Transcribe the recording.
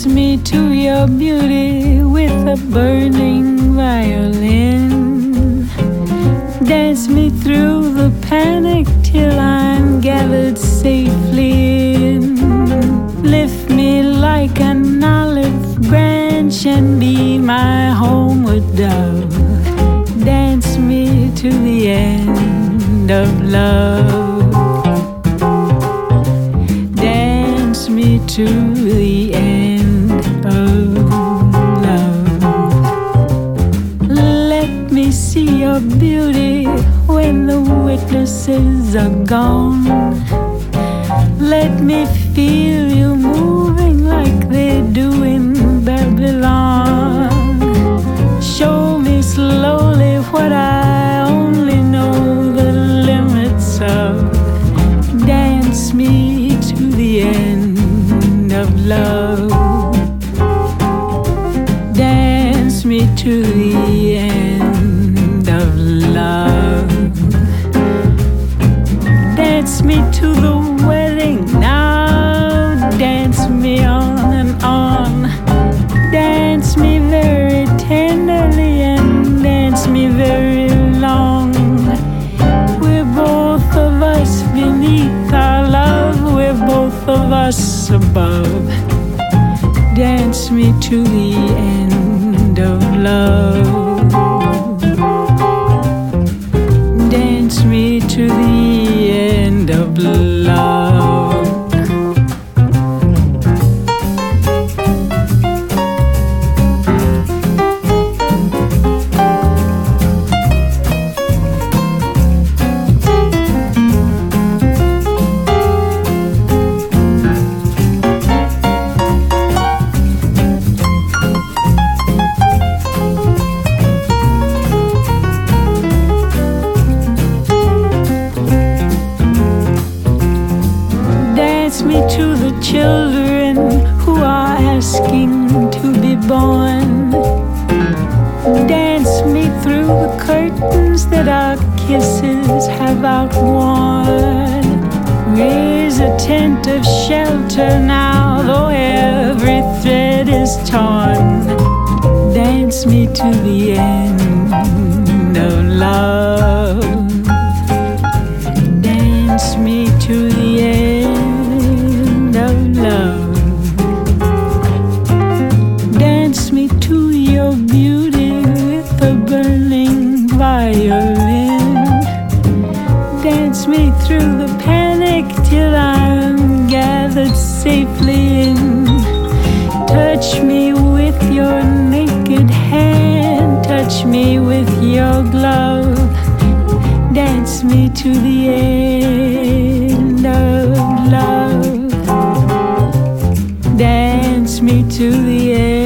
Dance me to your beauty with a burning violin. Dance me through the panic till I'm gathered safely in. Lift me like an olive branch and be my homeward dove. Dance me to the end of love. Dance me to the end of love. Let me see your beauty when the witnesses are gone. Let me feel you moving like they do in Babylon. Show me slowly what I only know the limits of. Dance me to the end of love. Dance me to the end of love. Dance me to the wedding now. Dance me on and on. Dance me very tenderly and dance me very long. We're both of us beneath our love. We're both of us above. Dance me to the end of love. Dance me to the end of love. Dance me to the children who are asking to be born. Dance me through the curtains that our kisses have outworn. Raise a tent of shelter now, though every thread is torn. Dance me to the end of love. Dance me to the end of love. Dance me to your beauty with a burning violin. Dance me through the panic till I'm gathered safely in. Touch me with your naked hand. Touch me with your glove. Dance me to the end of love. Dance me to the end.